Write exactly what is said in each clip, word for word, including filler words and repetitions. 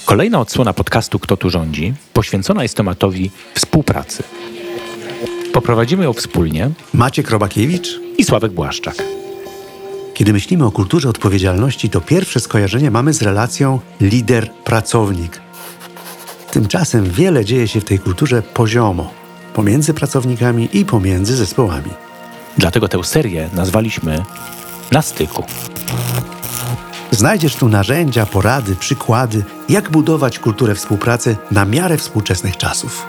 Kolejna odsłona podcastu Kto tu rządzi poświęcona jest tematowi współpracy. Poprowadzimy ją wspólnie Maciek Robakiewicz i Sławek Błaszczak. Kiedy myślimy o kulturze odpowiedzialności, to pierwsze skojarzenie mamy z relacją lider-pracownik. Tymczasem wiele dzieje się w tej kulturze poziomo, pomiędzy pracownikami i pomiędzy zespołami. Dlatego tę serię nazwaliśmy Na styku. Znajdziesz tu narzędzia, porady, przykłady, jak budować kulturę współpracy na miarę współczesnych czasów.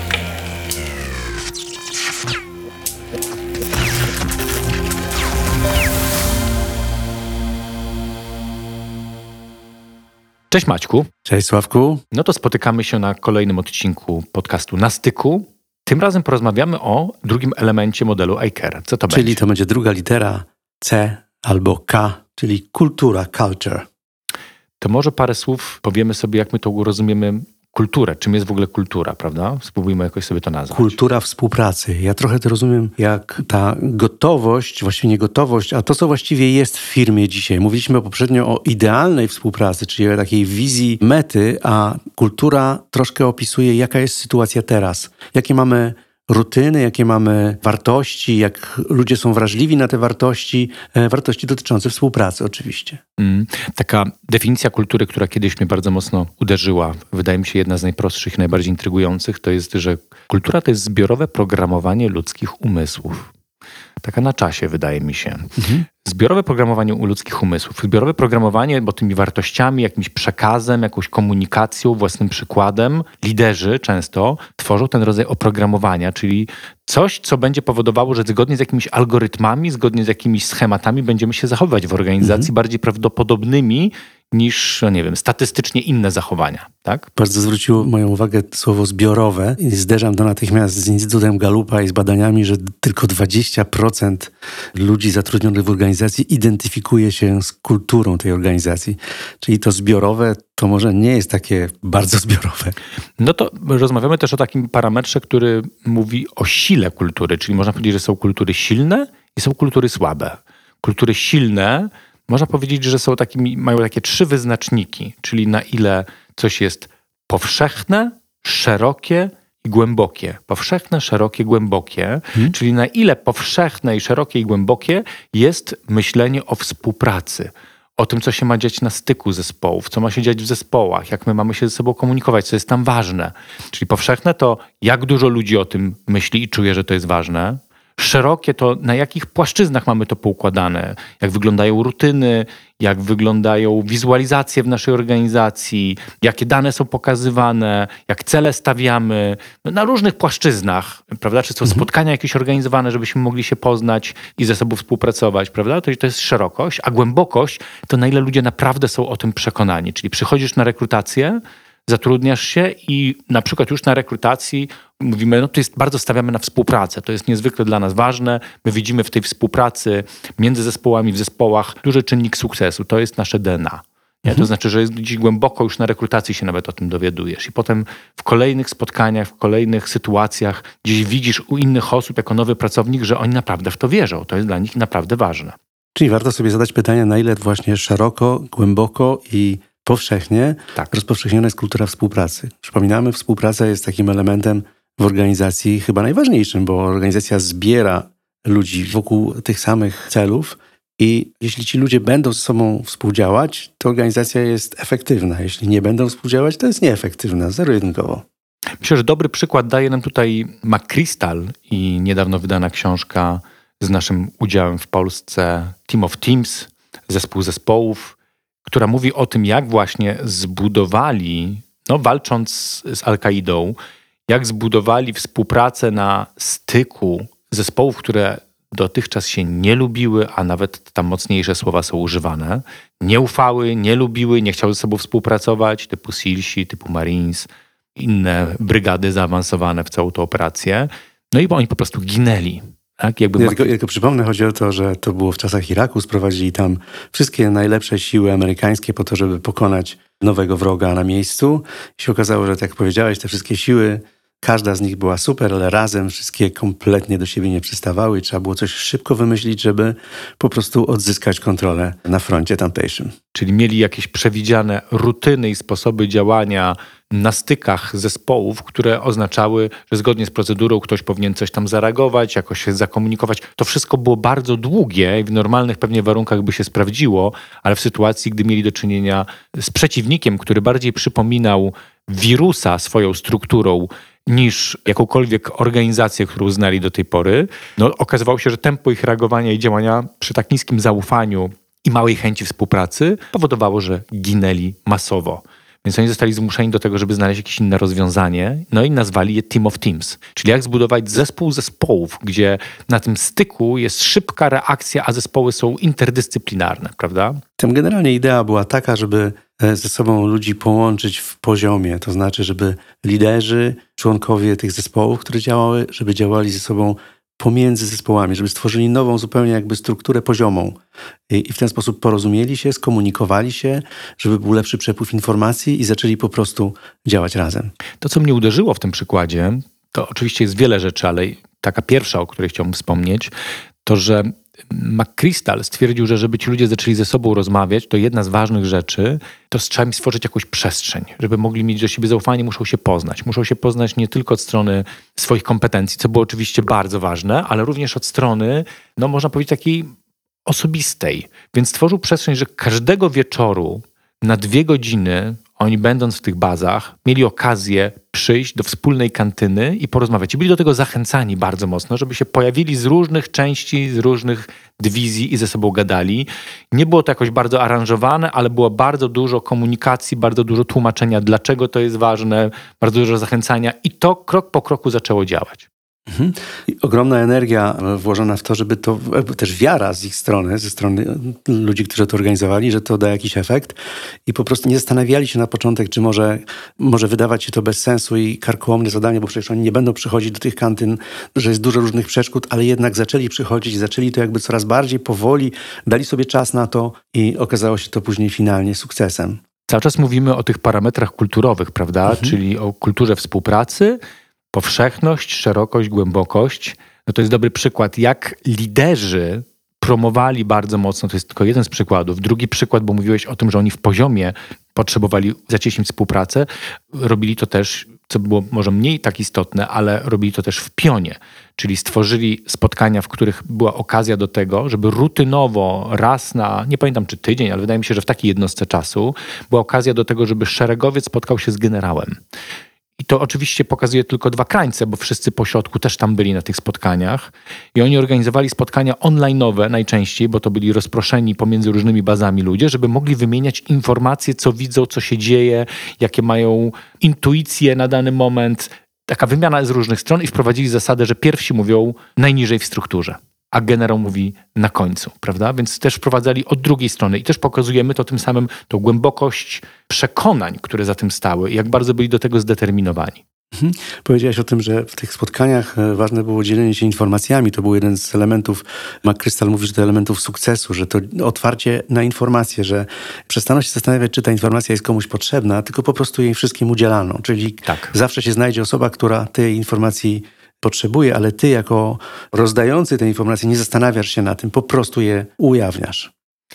Cześć Maćku. Cześć Sławku. No to spotykamy się na kolejnym odcinku podcastu Na styku. Tym razem porozmawiamy o drugim elemencie modelu I C A R E. Co to Czyli będzie? to będzie druga litera C albo K, czyli kultura, culture. To może parę słów powiemy sobie, jak my to rozumiemy kulturę. Czym jest w ogóle kultura, prawda? Spróbujmy jakoś sobie to nazwać. Kultura współpracy. Ja trochę to rozumiem jak ta gotowość, właściwie nie gotowość, a to, co właściwie jest w firmie dzisiaj. Mówiliśmy poprzednio o idealnej współpracy, czyli o takiej wizji mety, a kultura troszkę opisuje, jaka jest sytuacja teraz. Jakie mamy rutyny, jakie mamy wartości, jak ludzie są wrażliwi na te wartości, e, wartości dotyczące współpracy oczywiście. Mm, taka definicja kultury, która kiedyś mnie bardzo mocno uderzyła, wydaje mi się jedna z najprostszych, najbardziej intrygujących, to jest, że kultura to jest zbiorowe programowanie ludzkich umysłów. Taka na czasie, wydaje mi się. Mhm. Zbiorowe programowanie u ludzkich umysłów. Zbiorowe programowanie, bo tymi wartościami, jakimś przekazem, jakąś komunikacją, własnym przykładem, liderzy często tworzą ten rodzaj oprogramowania, czyli coś, co będzie powodowało, że zgodnie z jakimiś algorytmami, zgodnie z jakimiś schematami będziemy się zachowywać w organizacji mhm. bardziej prawdopodobnymi niż, no nie wiem, statystycznie inne zachowania, tak? Bardzo zwróciło moją uwagę słowo zbiorowe i zderzam to natychmiast z Instytutem Gallupa i z badaniami, że tylko dwadzieścia procent ludzi zatrudnionych w organizacji identyfikuje się z kulturą tej organizacji. Czyli to zbiorowe to może nie jest takie bardzo zbiorowe. No to rozmawiamy też o takim parametrze, który mówi o sile kultury, czyli można powiedzieć, że są kultury silne i są kultury słabe. Kultury silne można powiedzieć, że są takimi, mają takie trzy wyznaczniki, czyli na ile coś jest powszechne, szerokie i głębokie. Powszechne, szerokie, głębokie, hmm. czyli na ile powszechne i szerokie i głębokie jest myślenie o współpracy, o tym, co się ma dziać na styku zespołów, co ma się dziać w zespołach, jak my mamy się ze sobą komunikować, co jest tam ważne. Czyli powszechne to jak dużo ludzi o tym myśli i czuje, że to jest ważne. Szerokie to na jakich płaszczyznach mamy to poukładane, jak wyglądają rutyny, jak wyglądają wizualizacje w naszej organizacji, jakie dane są pokazywane, jak cele stawiamy, no na różnych płaszczyznach, prawda? Czy są mhm. spotkania jakieś organizowane, żebyśmy mogli się poznać i ze sobą współpracować, prawda? To, to jest szerokość, a głębokość to na ile ludzie naprawdę są o tym przekonani, czyli przychodzisz na rekrutację, zatrudniasz się i na przykład już na rekrutacji mówimy, no to jest bardzo stawiamy na współpracę. To jest niezwykle dla nas ważne. My widzimy w tej współpracy między zespołami, w zespołach duży czynnik sukcesu. To jest nasze D N A. Nie? To znaczy, że jest gdzieś głęboko już na rekrutacji się nawet o tym dowiadujesz. I potem w kolejnych spotkaniach, w kolejnych sytuacjach gdzieś widzisz u innych osób jako nowy pracownik, że oni naprawdę w to wierzą. To jest dla nich naprawdę ważne. Czyli warto sobie zadać pytanie, na ile właśnie szeroko, głęboko i powszechnie tak. rozpowszechniona jest kultura współpracy. Przypominamy, współpraca jest takim elementem w organizacji chyba najważniejszym, bo organizacja zbiera ludzi wokół tych samych celów i jeśli ci ludzie będą ze sobą współdziałać, to organizacja jest efektywna. Jeśli nie będą współdziałać, to jest nieefektywna, zero-jedynkowo. Myślę, że dobry przykład daje nam tutaj McChrystal i niedawno wydana książka z naszym udziałem w Polsce Team of Teams, zespół zespołów, która mówi o tym, jak właśnie zbudowali, no walcząc z Al-Kaidą, jak zbudowali współpracę na styku zespołów, które dotychczas się nie lubiły, a nawet tam mocniejsze słowa są używane. Nie ufały, nie lubiły, nie chciały ze sobą współpracować, typu SEALsi, typu Marines, inne brygady zaawansowane w całą tę operację. No i oni po prostu ginęli. Tak? Jakby ja, tylko, ja tylko przypomnę, chodzi o to, że to było w czasach Iraku, sprowadzili tam wszystkie najlepsze siły amerykańskie po to, żeby pokonać nowego wroga na miejscu. I się okazało, że tak jak powiedziałeś, te wszystkie siły każda z nich była super, ale razem wszystkie kompletnie do siebie nie przystawały i trzeba było coś szybko wymyślić, żeby po prostu odzyskać kontrolę na froncie tamtejszym. Czyli mieli jakieś przewidziane rutyny i sposoby działania na stykach zespołów, które oznaczały, że zgodnie z procedurą ktoś powinien coś tam zareagować, jakoś się zakomunikować. To wszystko było bardzo długie i w normalnych pewnie warunkach by się sprawdziło, ale w sytuacji, gdy mieli do czynienia z przeciwnikiem, który bardziej przypominał wirusa swoją strukturą niż jakąkolwiek organizację, którą znali do tej pory, no okazywało się, że tempo ich reagowania i działania przy tak niskim zaufaniu i małej chęci współpracy powodowało, że ginęli masowo. Więc oni zostali zmuszeni do tego, żeby znaleźć jakieś inne rozwiązanie, no i nazwali je Team of Teams. Czyli jak zbudować zespół zespołów, gdzie na tym styku jest szybka reakcja, a zespoły są interdyscyplinarne, prawda? Tam generalnie idea była taka, żeby ze sobą ludzi połączyć w poziomie, to znaczy, żeby liderzy, członkowie tych zespołów, które działały, żeby działali ze sobą pomiędzy zespołami, żeby stworzyli nową zupełnie jakby strukturę poziomą i, i w ten sposób porozumieli się, skomunikowali się, żeby był lepszy przepływ informacji i zaczęli po prostu działać razem. To, co mnie uderzyło w tym przykładzie, to oczywiście jest wiele rzeczy, ale taka pierwsza, o której chciałbym wspomnieć, to, że McChrystal stwierdził, że żeby ci ludzie zaczęli ze sobą rozmawiać, to jedna z ważnych rzeczy, to trzeba im stworzyć jakąś przestrzeń. Żeby mogli mieć do siebie zaufanie, muszą się poznać. Muszą się poznać nie tylko od strony swoich kompetencji, co było oczywiście bardzo ważne, ale również od strony, no można powiedzieć, takiej osobistej. Więc stworzył przestrzeń, że każdego wieczoru na dwie godziny oni, będąc w tych bazach, mieli okazję przyjść do wspólnej kantyny i porozmawiać. I byli do tego zachęcani bardzo mocno, żeby się pojawili z różnych części, z różnych dywizji i ze sobą gadali. Nie było to jakoś bardzo aranżowane, ale było bardzo dużo komunikacji, bardzo dużo tłumaczenia, dlaczego to jest ważne, bardzo dużo zachęcania i to krok po kroku zaczęło działać. Mhm. I ogromna energia włożona w to, żeby to, też wiara z ich strony, ze strony ludzi, którzy to organizowali, że to da jakiś efekt i po prostu nie zastanawiali się na początek, czy może, może wydawać się to bez sensu i karkołomne zadanie, bo przecież oni nie będą przychodzić do tych kantyn, że jest dużo różnych przeszkód, ale jednak zaczęli przychodzić, zaczęli to jakby coraz bardziej powoli, dali sobie czas na to i okazało się to później finalnie sukcesem. Cały czas mówimy o tych parametrach kulturowych, prawda? Mhm. Czyli o kulturze współpracy, powszechność, szerokość, głębokość. No to jest dobry przykład, jak liderzy promowali bardzo mocno, to jest tylko jeden z przykładów. Drugi przykład, bo mówiłeś o tym, że oni w poziomie potrzebowali zacieśnić współpracę, robili to też, co było może mniej tak istotne, ale robili to też w pionie. Czyli stworzyli spotkania, w których była okazja do tego, żeby rutynowo raz na, nie pamiętam czy tydzień, ale wydaje mi się, że w takiej jednostce czasu była okazja do tego, żeby szeregowiec spotkał się z generałem. I to oczywiście pokazuje tylko dwa krańce, bo wszyscy po środku też tam byli na tych spotkaniach. I oni organizowali spotkania online'owe najczęściej, bo to byli rozproszeni pomiędzy różnymi bazami ludzie, żeby mogli wymieniać informacje, co widzą, co się dzieje, jakie mają intuicje na dany moment. Taka wymiana z różnych stron i wprowadzili zasadę, że pierwsi mówią najniżej w strukturze, a generał mówi na końcu, prawda? Więc też wprowadzali od drugiej strony i też pokazujemy to tym samym, tą głębokość przekonań, które za tym stały i jak bardzo byli do tego zdeterminowani. Mhm. Powiedziałeś o tym, że w tych spotkaniach ważne było dzielenie się informacjami. To był jeden z elementów, McChrystal mówi, że to elementów sukcesu, że to otwarcie na informacje, że przestano się zastanawiać, czy ta informacja jest komuś potrzebna, tylko po prostu jej wszystkim udzielano. Czyli tak. Zawsze się znajdzie osoba, która tej informacji potrzebuje, ale ty jako rozdający te informacje nie zastanawiasz się na tym, po prostu je ujawniasz.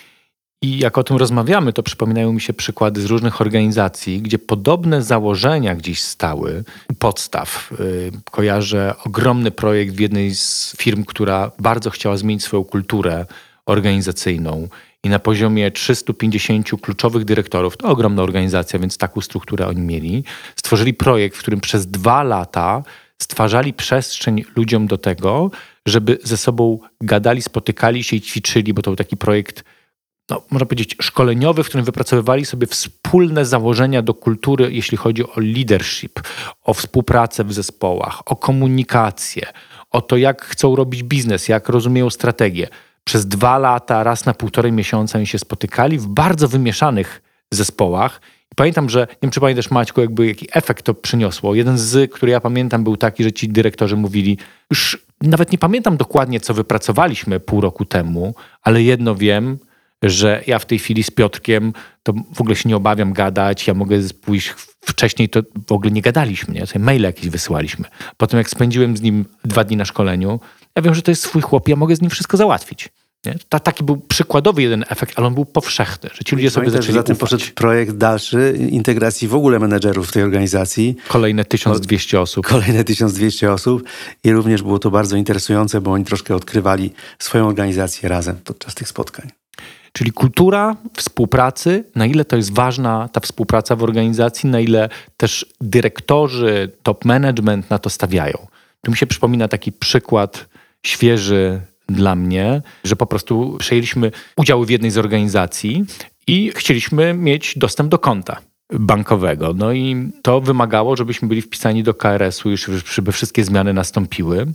I jak o tym rozmawiamy, to przypominają mi się przykłady z różnych organizacji, gdzie podobne założenia gdzieś stały u podstaw. Yy, kojarzę ogromny projekt w jednej z firm, która bardzo chciała zmienić swoją kulturę organizacyjną i na poziomie trzystu pięćdziesięciu kluczowych dyrektorów, to ogromna organizacja, więc taką strukturę oni mieli, stworzyli projekt, w którym przez dwa lata stwarzali przestrzeń ludziom do tego, żeby ze sobą gadali, spotykali się i ćwiczyli, bo to był taki projekt, no, można powiedzieć, szkoleniowy, w którym wypracowywali sobie wspólne założenia do kultury, jeśli chodzi o leadership, o współpracę w zespołach, o komunikację, o to, jak chcą robić biznes, jak rozumieją strategię. Przez dwa lata, raz na półtorej miesiąca oni się spotykali w bardzo wymieszanych zespołach. I pamiętam, że, nie wiem czy pamiętasz Maćku, jakby jaki efekt to przyniosło. Jeden z, który ja pamiętam, był taki, że ci dyrektorzy mówili, już nawet nie pamiętam dokładnie, co wypracowaliśmy pół roku temu, ale jedno wiem, że ja w tej chwili z Piotrkiem to w ogóle się nie obawiam gadać, ja mogę pójść w Wcześniej to w ogóle nie gadaliśmy, nie? Sobie maile jakieś wysyłaliśmy. Potem jak spędziłem z nim dwa dni na szkoleniu, ja wiem, że to jest swój chłop, ja mogę z nim wszystko załatwić. Nie? Ta, taki był przykładowy jeden efekt, ale on był powszechny, że ci ludzie sobie zaczęli zatem ufać. poszedł projekt dalszy, integracji w ogóle menedżerów w tej organizacji. Kolejne tysiąc dwieście osób. Kolejne tysiąc dwieście osób i również było to bardzo interesujące, bo oni troszkę odkrywali swoją organizację razem podczas tych spotkań. Czyli kultura współpracy, na ile to jest ważna ta współpraca w organizacji, na ile też dyrektorzy, top management na to stawiają. Tu mi się przypomina taki przykład świeży dla mnie, że po prostu przejęliśmy udziały w jednej z organizacji i chcieliśmy mieć dostęp do konta bankowego. No i to wymagało, żebyśmy byli wpisani do K R S-u, już żeby wszystkie zmiany nastąpiły.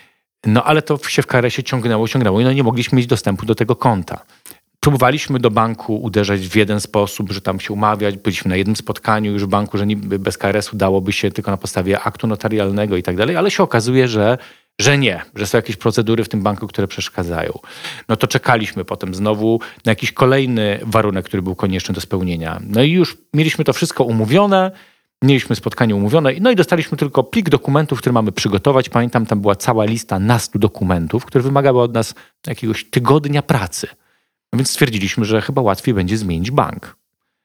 No ale to się w K R S-ie ciągnęło, ciągnęło i no nie mogliśmy mieć dostępu do tego konta. Próbowaliśmy do banku uderzać w jeden sposób, że tam się umawiać. Byliśmy na jednym spotkaniu już w banku, że niby bez K R S-u dałoby się tylko na podstawie aktu notarialnego i tak dalej, ale się okazuje, że, że nie, że są jakieś procedury w tym banku, które przeszkadzają. No to czekaliśmy potem znowu na jakiś kolejny warunek, który był konieczny do spełnienia. No i już mieliśmy to wszystko umówione, mieliśmy spotkanie umówione, no i dostaliśmy tylko plik dokumentów, który mamy przygotować. Pamiętam, tam była cała lista nastu dokumentów, które wymagały od nas jakiegoś tygodnia pracy. No więc stwierdziliśmy, że chyba łatwiej będzie zmienić bank,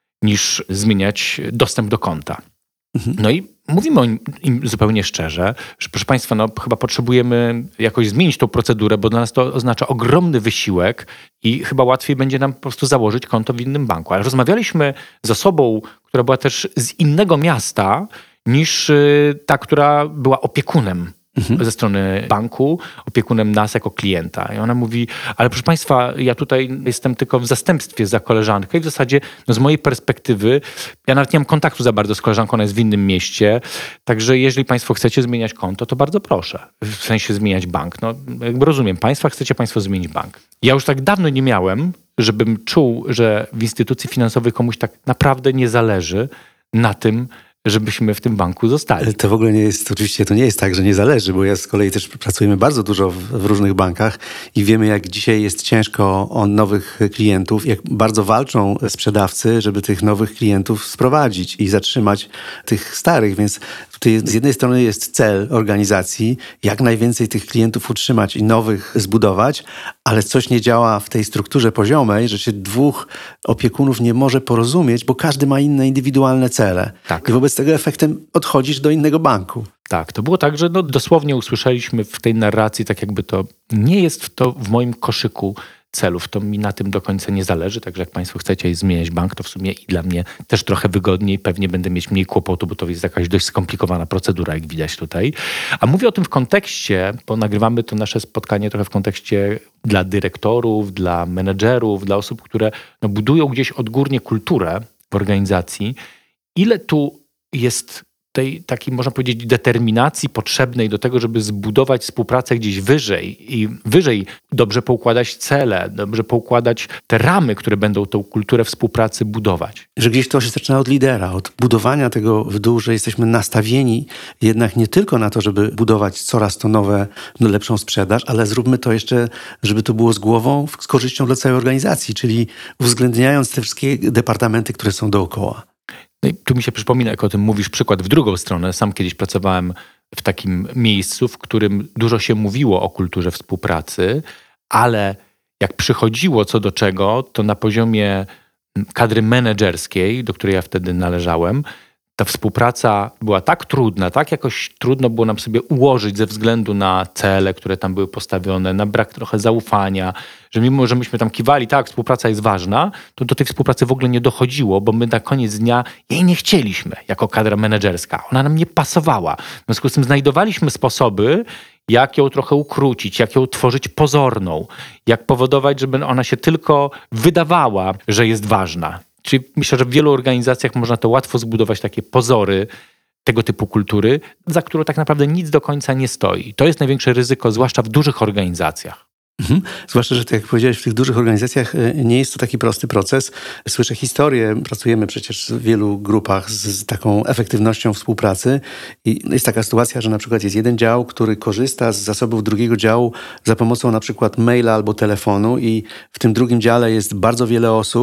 niż zmieniać dostęp do konta. Mhm. No i mówimy im zupełnie szczerze, że proszę Państwa, no chyba potrzebujemy jakoś zmienić tą procedurę, bo dla nas to oznacza ogromny wysiłek i chyba łatwiej będzie nam po prostu założyć konto w innym banku. Ale rozmawialiśmy z osobą, która była też z innego miasta niż ta, która była opiekunem Mhm. ze strony banku, opiekunem nas jako klienta. I ona mówi, ale proszę Państwa, ja tutaj jestem tylko w zastępstwie za koleżankę i w zasadzie no z mojej perspektywy, ja nawet nie mam kontaktu za bardzo z koleżanką, ona jest w innym mieście, także jeżeli Państwo chcecie zmieniać konto, to bardzo proszę. W sensie zmieniać bank. No jakby rozumiem Państwa, chcecie Państwo zmienić bank. Ja już tak dawno nie miałem, żebym czuł, że w instytucji finansowej komuś tak naprawdę nie zależy na tym, żebyśmy w tym banku zostali. To w ogóle nie jest, oczywiście to nie jest tak, że nie zależy, bo ja z kolei też pracujemy bardzo dużo w, w różnych bankach i wiemy, jak dzisiaj jest ciężko o nowych klientów, jak bardzo walczą sprzedawcy, żeby tych nowych klientów sprowadzić i zatrzymać tych starych, więc tutaj z jednej strony jest cel organizacji, jak najwięcej tych klientów utrzymać i nowych zbudować, ale coś nie działa w tej strukturze poziomej, że się dwóch opiekunów nie może porozumieć, bo każdy ma inne indywidualne cele. Tak. I wobec tego efektem odchodzisz do innego banku. Tak, to było tak, że no dosłownie usłyszeliśmy w tej narracji, tak jakby to nie jest to w moim koszyku celów. To mi na tym do końca nie zależy, także jak Państwo chcecie zmieniać bank, to w sumie i dla mnie też trochę wygodniej, pewnie będę mieć mniej kłopotu, bo to jest jakaś dość skomplikowana procedura, jak widać tutaj. A mówię o tym w kontekście, bo nagrywamy to nasze spotkanie trochę w kontekście dla dyrektorów, dla menedżerów, dla osób, które no, budują gdzieś odgórnie kulturę w organizacji. Ile tu jest tej takiej, można powiedzieć, determinacji potrzebnej do tego, żeby zbudować współpracę gdzieś wyżej i wyżej dobrze poukładać cele, dobrze poukładać te ramy, które będą tą kulturę współpracy budować. Że gdzieś to się zaczyna od lidera, od budowania tego w dół, że jesteśmy nastawieni jednak nie tylko na to, żeby budować coraz to nowe, no lepszą sprzedaż, ale zróbmy to jeszcze, żeby to było z głową, z korzyścią dla całej organizacji, czyli uwzględniając te wszystkie departamenty, które są dookoła. No i tu mi się przypomina, jak o tym mówisz, przykład w drugą stronę. Sam kiedyś pracowałem w takim miejscu, w którym dużo się mówiło o kulturze współpracy, ale jak przychodziło co do czego, to na poziomie kadry menedżerskiej, do której ja wtedy należałem, ta współpraca była tak trudna, tak jakoś trudno było nam sobie ułożyć ze względu na cele, które tam były postawione, na brak trochę zaufania, że mimo, że myśmy tam kiwali, tak, współpraca jest ważna, to do tej współpracy w ogóle nie dochodziło, bo my na koniec dnia jej nie chcieliśmy jako kadra menedżerska. Ona nam nie pasowała. W związku z tym znajdowaliśmy sposoby, jak ją trochę ukrócić, jak ją tworzyć pozorną, jak powodować, żeby ona się tylko wydawała, że jest ważna. Czyli myślę, że w wielu organizacjach można to łatwo zbudować takie pozory tego typu kultury, za którą tak naprawdę nic do końca nie stoi. To jest największe ryzyko, zwłaszcza w dużych organizacjach. Mhm. Zwłaszcza, że tak jak powiedziałeś, w tych dużych organizacjach nie jest to taki prosty proces. Słyszę historię, pracujemy przecież w wielu grupach z, z taką efektywnością współpracy i jest taka sytuacja, że na przykład jest jeden dział, który korzysta z zasobów drugiego działu za pomocą na przykład maila albo telefonu i w tym drugim dziale jest bardzo wiele osób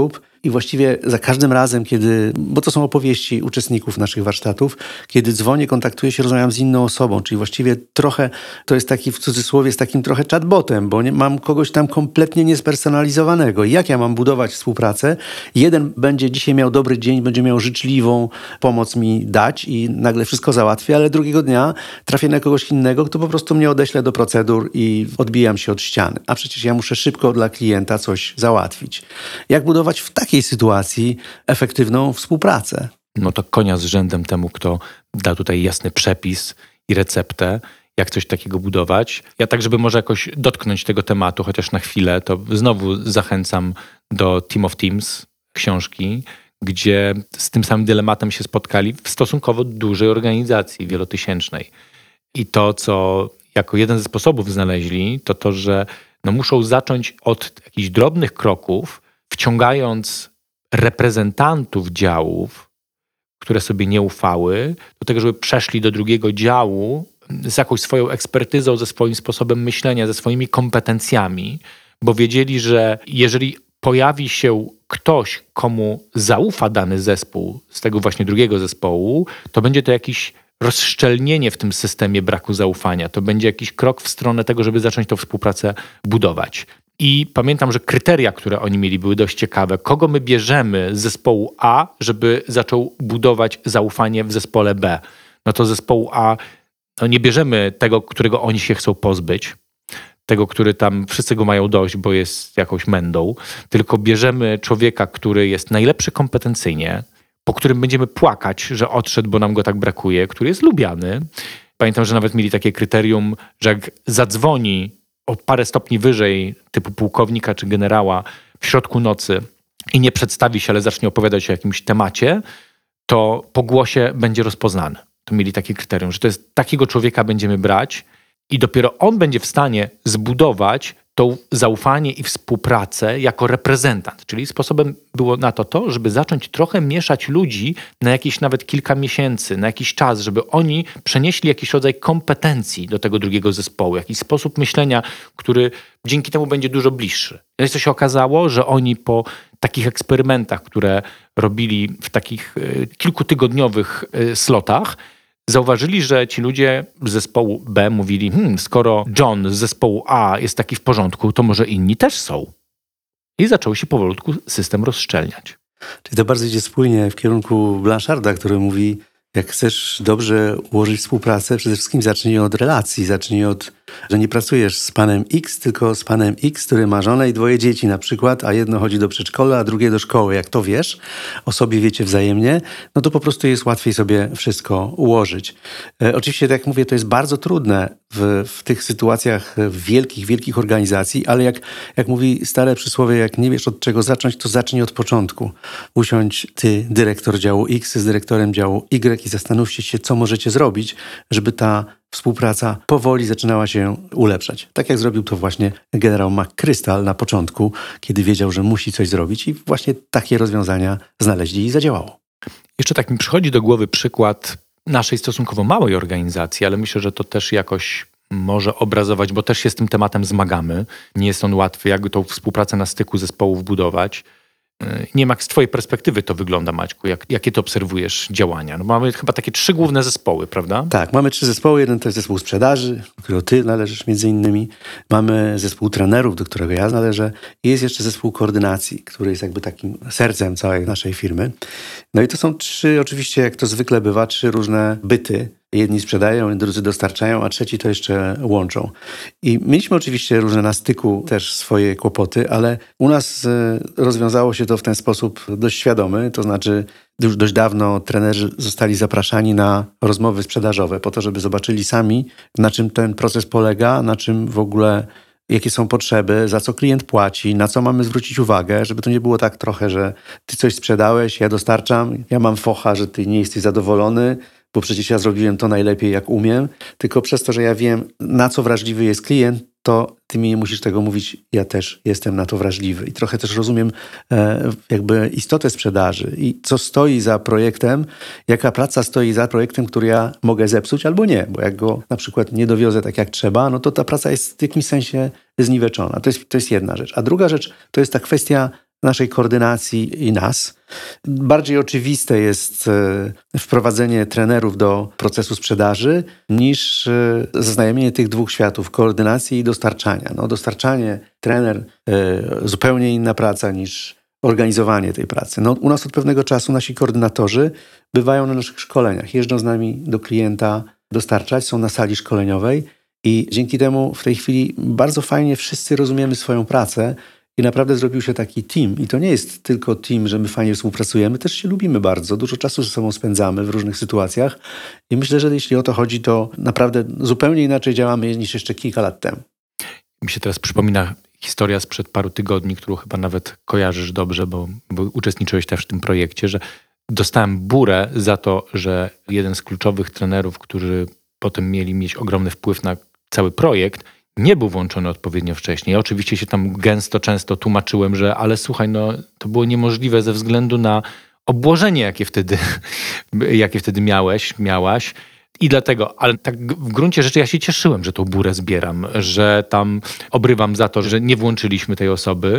I właściwie za każdym razem, kiedy, bo to są opowieści uczestników naszych warsztatów, kiedy dzwonię, kontaktuję się, rozmawiam z inną osobą, czyli właściwie trochę, to jest taki w cudzysłowie, z takim trochę chatbotem, bo nie, mam kogoś tam kompletnie niespersonalizowanego. I jak ja mam budować współpracę? Jeden będzie dzisiaj miał dobry dzień, będzie miał życzliwą pomoc mi dać i nagle wszystko załatwi, ale drugiego dnia trafię na kogoś innego, kto po prostu mnie odeśle do procedur i odbijam się od ściany. A przecież ja muszę szybko dla klienta coś załatwić. Jak budować w takiej sytuacji efektywną współpracę? No to konia z rzędem temu, kto da tutaj jasny przepis i receptę, jak coś takiego budować. Ja tak, żeby może jakoś dotknąć tego tematu, chociaż na chwilę, to znowu zachęcam do Team of Teams, książki, gdzie z tym samym dylematem się spotkali w stosunkowo dużej organizacji wielotysięcznej. I to, co jako jeden ze sposobów znaleźli, to to, że no muszą zacząć od jakichś drobnych kroków, wciągając reprezentantów działów, które sobie nie ufały, do tego, żeby przeszli do drugiego działu z jakąś swoją ekspertyzą, ze swoim sposobem myślenia, ze swoimi kompetencjami, bo wiedzieli, że jeżeli pojawi się ktoś, komu zaufa dany zespół z tego właśnie drugiego zespołu, to będzie to jakiś rozszczelnienie w tym systemie braku zaufania. To będzie jakiś krok w stronę tego, żeby zacząć tę współpracę budować. I pamiętam, że kryteria, które oni mieli, były dość ciekawe. Kogo my bierzemy z zespołu A, żeby zaczął budować zaufanie w zespole B? No to zespołu A no nie bierzemy tego, którego oni się chcą pozbyć, tego, który tam wszyscy go mają dość, bo jest jakąś mędą, tylko bierzemy człowieka, który jest najlepszy kompetencyjnie, po którym będziemy płakać, że odszedł, bo nam go tak brakuje, który jest lubiany. Pamiętam, że nawet mieli takie kryterium, że jak zadzwoni o parę stopni wyżej, typu pułkownika czy generała w środku nocy i nie przedstawi się, ale zacznie opowiadać o jakimś temacie, to po głosie będzie rozpoznany. To mieli takie kryterium, że to jest takiego człowieka będziemy brać i dopiero on będzie w stanie zbudować to zaufanie i współpracę jako reprezentant. Czyli sposobem było na to to, żeby zacząć trochę mieszać ludzi na jakieś nawet kilka miesięcy, na jakiś czas, żeby oni przenieśli jakiś rodzaj kompetencji do tego drugiego zespołu, jakiś sposób myślenia, który dzięki temu będzie dużo bliższy. I co się okazało, że oni po takich eksperymentach, które robili w takich kilkutygodniowych slotach, zauważyli, że ci ludzie z zespołu B mówili, hmm, skoro John z zespołu A jest taki w porządku, to może inni też są. I zaczął się powolutku system rozszczelniać. Czyli to bardzo idzie spójnie w kierunku Blancharda, który mówi, jak chcesz dobrze ułożyć współpracę, przede wszystkim zacznij od relacji, zacznij od, że nie pracujesz z panem X, tylko z panem X, który ma żonę i dwoje dzieci na przykład, a jedno chodzi do przedszkola, a drugie do szkoły. Jak to wiesz, o sobie wiecie wzajemnie, no to po prostu jest łatwiej sobie wszystko ułożyć. E, oczywiście, tak jak mówię, to jest bardzo trudne w, w tych sytuacjach wielkich, wielkich organizacji, ale jak, jak mówi stare przysłowie, jak nie wiesz od czego zacząć, to zacznij od początku. Usiądź ty, dyrektor działu X z dyrektorem działu Y i zastanówcie się, co możecie zrobić, żeby ta współpraca powoli zaczynała się ulepszać. Tak jak zrobił to właśnie generał McChrystal na początku, kiedy wiedział, że musi coś zrobić i właśnie takie rozwiązania znaleźli i zadziałało. Jeszcze tak mi przychodzi do głowy przykład naszej stosunkowo małej organizacji, ale myślę, że to też jakoś może obrazować, bo też się z tym tematem zmagamy. Nie jest on łatwy, jakby tą współpracę na styku zespołów budować. Nie wiem, jak z twojej perspektywy to wygląda, Maćku, jak, jakie ty obserwujesz działania? No mamy chyba takie trzy główne zespoły, prawda? Tak, mamy trzy zespoły. Jeden to jest zespół sprzedaży, do którego ty należysz między innymi. Mamy zespół trenerów, do którego ja należę. I jest jeszcze zespół koordynacji, który jest jakby takim sercem całej naszej firmy. No i to są trzy, oczywiście, jak to zwykle bywa, trzy różne byty. Jedni sprzedają, drudzy dostarczają, a trzeci to jeszcze łączą. I mieliśmy oczywiście różne na styku też swoje kłopoty, ale u nas rozwiązało się to w ten sposób dość świadomy, to znaczy już dość dawno trenerzy zostali zapraszani na rozmowy sprzedażowe po to, żeby zobaczyli sami, na czym ten proces polega, na czym w ogóle, jakie są potrzeby, za co klient płaci, na co mamy zwrócić uwagę, żeby to nie było tak trochę, że ty coś sprzedałeś, ja dostarczam, ja mam focha, że ty nie jesteś zadowolony, bo przecież ja zrobiłem to najlepiej, jak umiem, tylko przez to, że ja wiem, na co wrażliwy jest klient, to ty mi nie musisz tego mówić, ja też jestem na to wrażliwy. I trochę też rozumiem e, jakby istotę sprzedaży i co stoi za projektem, jaka praca stoi za projektem, który ja mogę zepsuć albo nie, bo jak go na przykład nie dowiozę tak jak trzeba, no to ta praca jest w jakimś sensie zniweczona. To jest, to jest jedna rzecz. A druga rzecz to jest ta kwestia naszej koordynacji i nas. Bardziej oczywiste jest wprowadzenie trenerów do procesu sprzedaży niż zaznajomienie tych dwóch światów, koordynacji i dostarczania. No, dostarczanie, trener, zupełnie inna praca niż organizowanie tej pracy. No, u nas od pewnego czasu nasi koordynatorzy bywają na naszych szkoleniach, jeżdżą z nami do klienta dostarczać, są na sali szkoleniowej i dzięki temu w tej chwili bardzo fajnie wszyscy rozumiemy swoją pracę i naprawdę zrobił się taki team. I to nie jest tylko team, że my fajnie współpracujemy, też się lubimy bardzo, dużo czasu ze sobą spędzamy w różnych sytuacjach i myślę, że jeśli o to chodzi, to naprawdę zupełnie inaczej działamy niż jeszcze kilka lat temu. Mi się teraz przypomina historia sprzed paru tygodni, którą chyba nawet kojarzysz dobrze, bo, bo uczestniczyłeś też w tym projekcie, że dostałem burę za to, że jeden z kluczowych trenerów, którzy potem mieli mieć ogromny wpływ na cały projekt, nie był włączony odpowiednio wcześniej. Ja oczywiście się tam gęsto, często tłumaczyłem, że ale słuchaj, no to było niemożliwe ze względu na obłożenie, jakie wtedy, jakie wtedy miałeś, miałaś. I dlatego, ale tak w gruncie rzeczy ja się cieszyłem, że tą burę zbieram, że tam obrywam za to, że nie włączyliśmy tej osoby,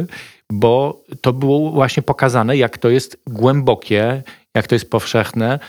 bo to było właśnie pokazane, jak to jest głębokie, jak to jest powszechne,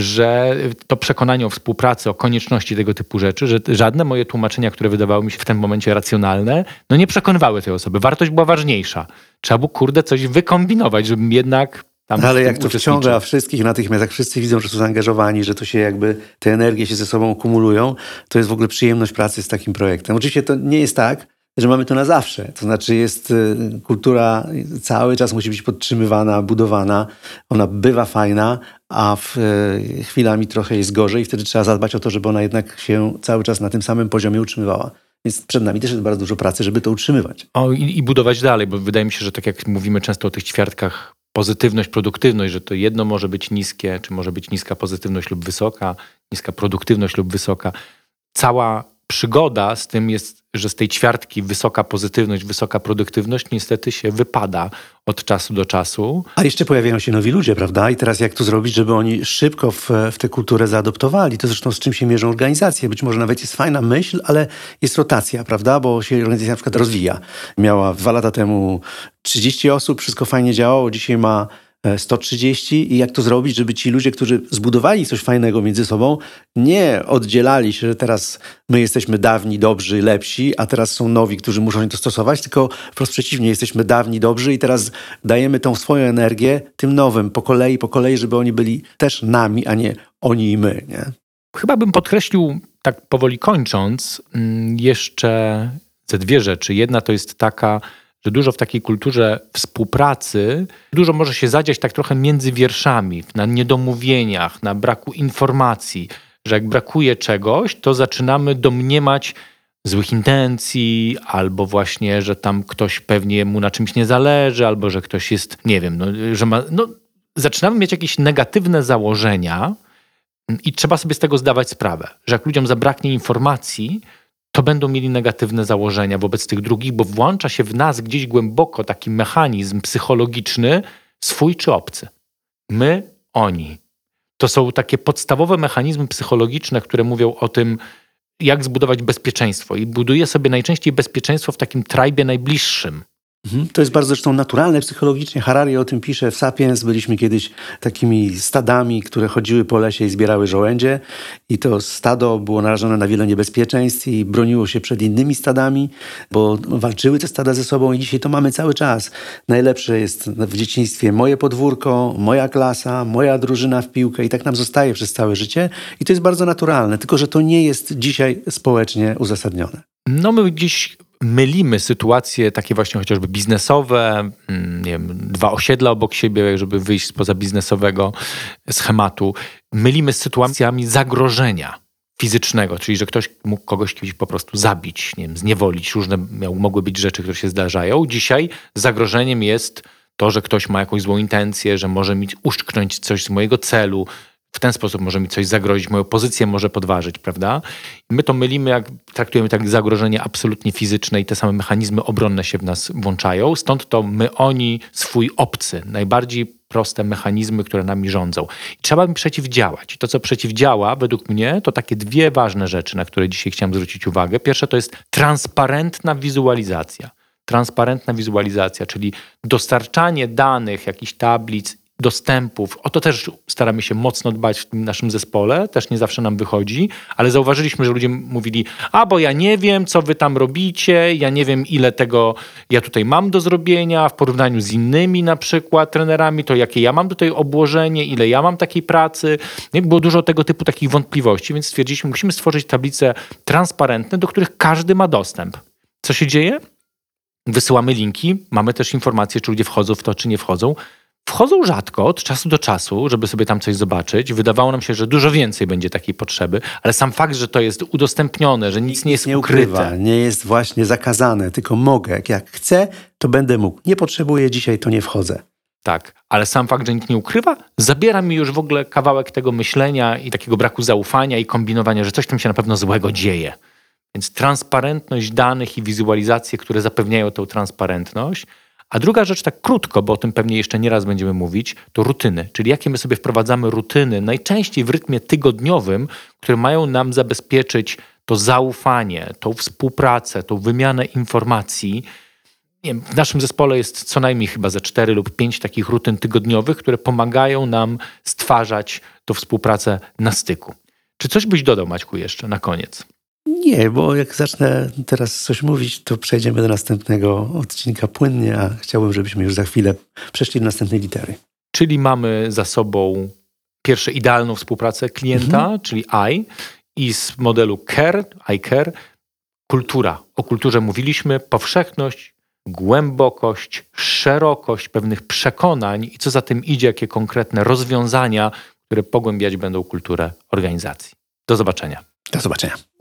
że to przekonanie o współpracy, o konieczności tego typu rzeczy, że żadne moje tłumaczenia, które wydawały mi się w tym momencie racjonalne, no nie przekonywały tej osoby. Wartość była ważniejsza. Trzeba było, kurde, coś wykombinować, żebym jednak tam ale jak to wciąga wszystkich natychmiast, jak wszyscy widzą, że są zaangażowani, że to się jakby, te energie się ze sobą kumulują, to jest w ogóle przyjemność pracy z takim projektem. Oczywiście to nie jest tak, że mamy to na zawsze. To znaczy jest kultura cały czas musi być podtrzymywana, budowana. Ona bywa fajna, a w chwilami trochę jest gorzej. Wtedy trzeba zadbać o to, żeby ona jednak się cały czas na tym samym poziomie utrzymywała. Więc przed nami też jest bardzo dużo pracy, żeby to utrzymywać. O, i, i budować dalej, bo wydaje mi się, że tak jak mówimy często o tych ćwiartkach pozytywność, produktywność, że to jedno może być niskie, czy może być niska pozytywność lub wysoka, niska produktywność lub wysoka. Cała przygoda z tym jest, że z tej ćwiartki wysoka pozytywność, wysoka produktywność niestety się wypada od czasu do czasu. A jeszcze pojawiają się nowi ludzie, prawda? I teraz jak to zrobić, żeby oni szybko w, w tę kulturę zaadoptowali? To zresztą z czym się mierzą organizacje. Być może nawet jest fajna myśl, ale jest rotacja, prawda? Bo się organizacja na przykład rozwija. Miała dwa lata temu trzydzieści osób, wszystko fajnie działało, dzisiaj ma sto trzydzieści i jak to zrobić, żeby ci ludzie, którzy zbudowali coś fajnego między sobą, nie oddzielali się, że teraz my jesteśmy dawni, dobrzy, lepsi, a teraz są nowi, którzy muszą się dostosować, tylko wprost przeciwnie, jesteśmy dawni, dobrzy i teraz dajemy tą swoją energię tym nowym, po kolei, po kolei, żeby oni byli też nami, a nie oni i my, nie? Chyba bym podkreślił, tak powoli kończąc, jeszcze te dwie rzeczy. Jedna to jest taka, że dużo w takiej kulturze współpracy, dużo może się zadziać tak trochę między wierszami, na niedomówieniach, na braku informacji, że jak brakuje czegoś, to zaczynamy domniemać złych intencji, albo właśnie, że tam ktoś pewnie mu na czymś nie zależy, albo że ktoś jest, nie wiem, no, że ma, no, zaczynamy mieć jakieś negatywne założenia i trzeba sobie z tego zdawać sprawę, że jak ludziom zabraknie informacji, to będą mieli negatywne założenia wobec tych drugich, bo włącza się w nas gdzieś głęboko taki mechanizm psychologiczny, swój czy obcy. My, oni. To są takie podstawowe mechanizmy psychologiczne, które mówią o tym, jak zbudować bezpieczeństwo. I buduje sobie najczęściej bezpieczeństwo w takim tribie najbliższym. To jest bardzo zresztą naturalne psychologicznie. Harari o tym pisze w Sapiens. Byliśmy kiedyś takimi stadami, które chodziły po lesie i zbierały żołędzie i to stado było narażone na wiele niebezpieczeństw i broniło się przed innymi stadami, bo walczyły te stada ze sobą i dzisiaj to mamy cały czas. Najlepsze jest w dzieciństwie moje podwórko, moja klasa, moja drużyna w piłkę i tak nam zostaje przez całe życie i to jest bardzo naturalne, tylko że to nie jest dzisiaj społecznie uzasadnione. No my gdzieś mylimy sytuacje takie właśnie chociażby biznesowe, nie wiem, dwa osiedla obok siebie, żeby wyjść spoza biznesowego schematu. Mylimy z sytuacjami zagrożenia fizycznego, czyli że ktoś mógł kogoś kiedyś po prostu zabić, nie wiem, zniewolić. Różne miał, mogły być rzeczy, które się zdarzają. Dzisiaj zagrożeniem jest to, że ktoś ma jakąś złą intencję, że może mi uszczknąć coś z mojego celu, w ten sposób może mi coś zagrozić, moją pozycję może podważyć, prawda? I my to mylimy, jak traktujemy tak zagrożenie absolutnie fizyczne i te same mechanizmy obronne się w nas włączają. Stąd to my, oni, swój obcy. Najbardziej proste mechanizmy, które nami rządzą. I trzeba im przeciwdziałać. I to, co przeciwdziała, według mnie, to takie dwie ważne rzeczy, na które dzisiaj chciałem zwrócić uwagę. Pierwsze to jest transparentna wizualizacja. transparentna wizualizacja, czyli dostarczanie danych, jakichś tablic, dostępów. O to też staramy się mocno dbać w tym naszym zespole, też nie zawsze nam wychodzi, ale zauważyliśmy, że ludzie mówili, a bo ja nie wiem, co wy tam robicie, ja nie wiem, ile tego ja tutaj mam do zrobienia w porównaniu z innymi na przykład trenerami, to jakie ja mam tutaj obłożenie, ile ja mam takiej pracy. Było dużo tego typu takich wątpliwości, więc stwierdziliśmy, musimy stworzyć tablice transparentne, do których każdy ma dostęp. Co się dzieje? Wysyłamy linki, mamy też informacje, czy ludzie wchodzą w to, czy nie wchodzą. Wchodzą rzadko, od czasu do czasu, żeby sobie tam coś zobaczyć. Wydawało nam się, że dużo więcej będzie takiej potrzeby, ale sam fakt, że to jest udostępnione, że nic nie jest nie ukryte. Ukrywa, nie jest właśnie zakazane, tylko mogę. Jak chcę, to będę mógł. Nie potrzebuję dzisiaj, to nie wchodzę. Tak, ale sam fakt, że nikt nie ukrywa, zabiera mi już w ogóle kawałek tego myślenia i takiego braku zaufania i kombinowania, że coś tam się na pewno złego dzieje. Więc transparentność danych i wizualizacje, które zapewniają tę transparentność. A druga rzecz, tak krótko, bo o tym pewnie jeszcze nie raz będziemy mówić, to rutyny. Czyli jakie my sobie wprowadzamy rutyny, najczęściej w rytmie tygodniowym, które mają nam zabezpieczyć to zaufanie, tą współpracę, tą wymianę informacji. Nie wiem, w naszym zespole jest co najmniej chyba ze cztery lub pięć takich rutyn tygodniowych, które pomagają nam stwarzać tą współpracę na styku. Czy coś byś dodał, Maćku, jeszcze na koniec? Nie, bo jak zacznę teraz coś mówić, to przejdziemy do następnego odcinka płynnie, a chciałbym, żebyśmy już za chwilę przeszli do następnej litery. Czyli mamy za sobą pierwsze idealną współpracę klienta, mhm. czyli I, i z modelu care, I care, kultura. O kulturze mówiliśmy, powszechność, głębokość, szerokość pewnych przekonań i co za tym idzie, jakie konkretne rozwiązania, które pogłębiać będą kulturę organizacji. Do zobaczenia. Do zobaczenia.